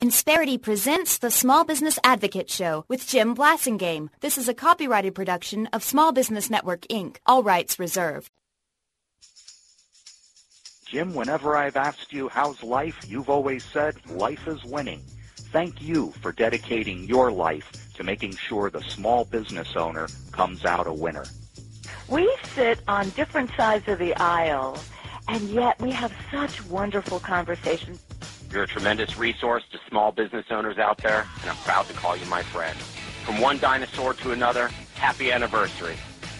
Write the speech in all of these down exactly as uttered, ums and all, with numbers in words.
Insperity presents the Small Business Advocate Show with Jim Blasingame. This is a copyrighted production of Small Business Network, Incorporated. All rights reserved. Jim, whenever I've asked you how's life, you've always said life is winning. Thank you for dedicating your life to making sure the small business owner comes out a winner. We sit on different sides of the aisle, and yet we have such wonderful conversations. You're a tremendous resource to small business owners out there, and I'm proud to call you my friend. From one dinosaur to another, happy anniversary.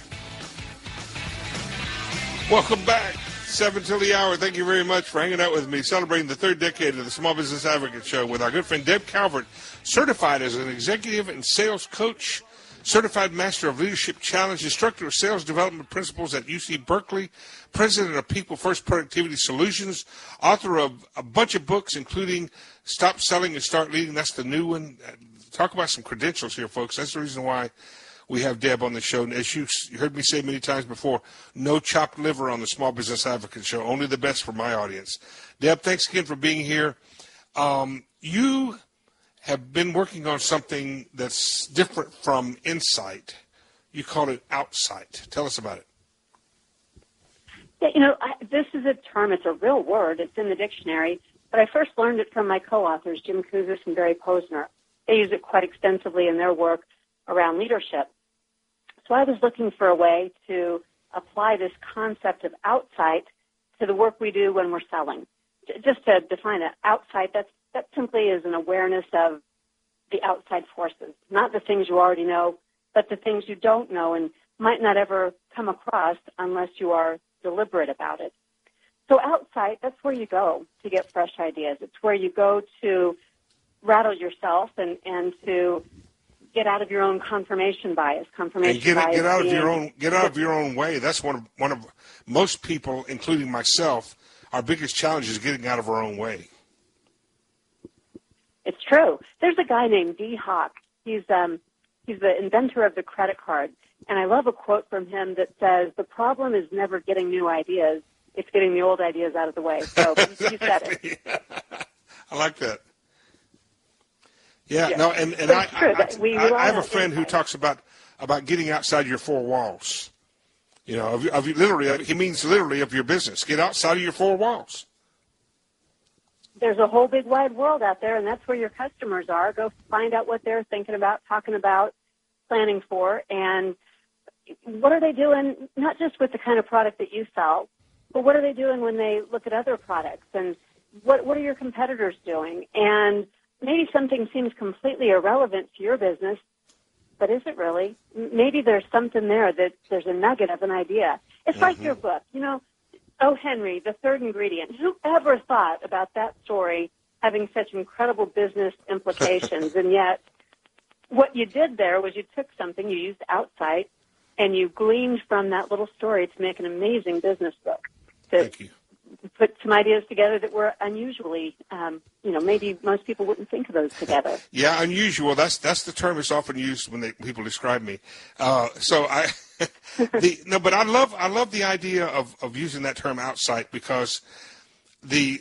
Welcome back. Seven till the hour. Thank you very much for hanging out with me, celebrating the third decade of the Small Business Advocate Show with our good friend Deb Calvert, certified as an executive and sales coach, certified master of leadership challenge, instructor of sales development principles at U C Berkeley, president of People First Productivity Solutions, author of a bunch of books, including Stop Selling and Start Leading. That's the new one. Talk about some credentials here, folks. That's the reason why we have Deb on the show. And as you heard me say many times before, no chopped liver on the Small Business Advocate Show, only the best for my audience. Deb, thanks again for being here. Um, you have been working on something that's different from Insight. You call it Outsight. Tell us about it. Yeah, you know, I, this is a term. It's a real word. It's in the dictionary. But I first learned it from my co-authors, Jim Kouzes and Barry Posner. They use it quite extensively in their work around leadership. So I was looking for a way to apply this concept of outsight to the work we do when we're selling. Just to define it, outsight, that's, that simply is an awareness of the outside forces, not the things you already know, but the things you don't know and might not ever come across unless you are deliberate about it. So outsight, that's where you go to get fresh ideas. It's where you go to rattle yourself and, and to get out of your own confirmation bias. Confirmation and get, bias. Get out being, of your own. Get out of your own way. That's one of one of most people, including myself. Our biggest challenge is getting out of our own way. It's true. There's a guy named Dee Hock. He's um, he's the inventor of the credit card, and I love a quote from him that says, "The problem is never getting new ideas; it's getting the old ideas out of the way." So you said it. I like that. Yeah, yeah. no, and, and I, I, I, we I, I have a on friend who talks about, about getting outside your four walls. You know, of, of literally, he means literally of your business. Get outside of your four walls. There's a whole big wide world out there, and that's where your customers are. Go find out what they're thinking about, talking about, planning for, and what are they doing, not just with the kind of product that you sell, but what are they doing when they look at other products, and what what are your competitors doing? And maybe something seems completely irrelevant to your business, but is it really? Maybe there's something there that there's a nugget of an idea. It's mm-hmm. like your book, you know, Oh, Henry, The Third Ingredient. Who ever thought about that story having such incredible business implications? And yet what you did there was you took something, you used Outsight, and you gleaned from that little story to make an amazing business book. To Thank you. Put some ideas together that were unusually, um, you know, maybe most people wouldn't think of those together. Yeah, unusual. That's that's the term that's often used when they, people describe me. Uh, so I, the, no, but I love I love the idea of, of using that term outside, because the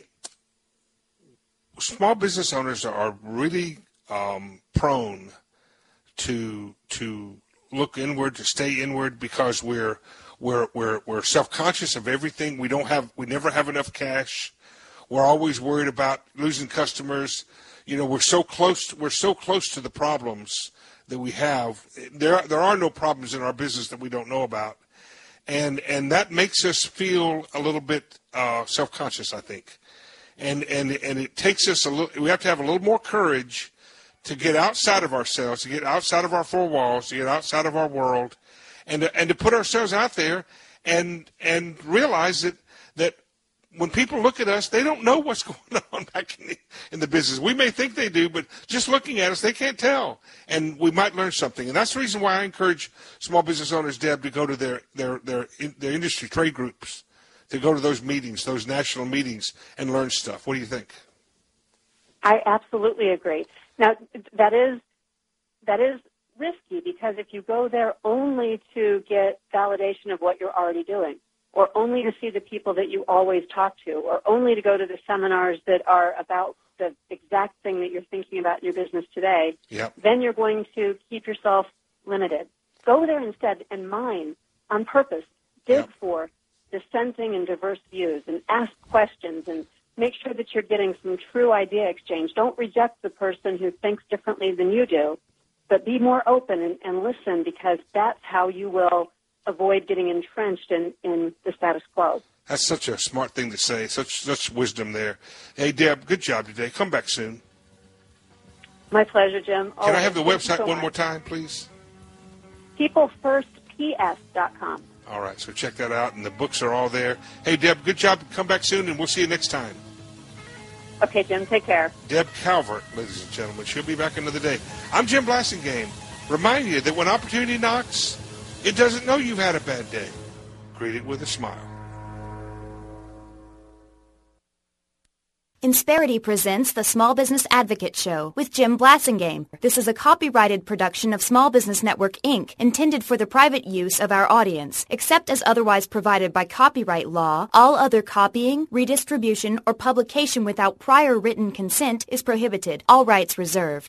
small business owners are really um, prone to to look inward, to stay inward, because we're We're we're we're self-conscious of everything. We don't have we never have enough cash. We're always worried about losing customers. You know, we're so close we're so close to the problems that we have. There there are no problems in our business that we don't know about. And and that makes us feel a little bit uh, self-conscious, I think. And and and it takes us a little we have to have a little more courage to get outside of ourselves, to get outside of our four walls, to get outside of our world. And to, and to put ourselves out there and and realize that that when people look at us, they don't know what's going on back in the, in the business. We may think they do, but just looking at us, they can't tell. And we might learn something. And that's the reason why I encourage small business owners, Deb, to go to their their their, their industry trade groups, to go to those meetings, those national meetings, and learn stuff. What do you think? I absolutely agree. Now, that is that is. risky, because if you go there only to get validation of what you're already doing, or only to see the people that you always talk to, or only to go to the seminars that are about the exact thing that you're thinking about in your business today, yep. then you're going to keep yourself limited. Go there instead and mine on purpose. Dig yep. for dissenting and diverse views and ask questions and make sure that you're getting some true idea exchange. Don't reject the person who thinks differently than you do, but be more open and, and listen, because that's how you will avoid getting entrenched in, in the status quo. That's such a smart thing to say, such such wisdom there. Hey, Deb, good job today. Come back soon. My pleasure, Jim. Can I have the Thank website so one much. more time, please? people first p s dot com. All right, so check that out, and the books are all there. Hey, Deb, good job. Come back soon, and we'll see you next time. Okay, Jim, take care. Deb Calvert, ladies and gentlemen. She'll be back another day. I'm Jim Blasingame. Remind you that when opportunity knocks, it doesn't know you've had a bad day. Greet it with a smile. Insperity presents the Small Business Advocate Show with Jim Blasingame. This is a copyrighted production of Small Business Network, Incorporated, intended for the private use of our audience. Except as otherwise provided by copyright law, all other copying, redistribution, or publication without prior written consent is prohibited. All rights reserved.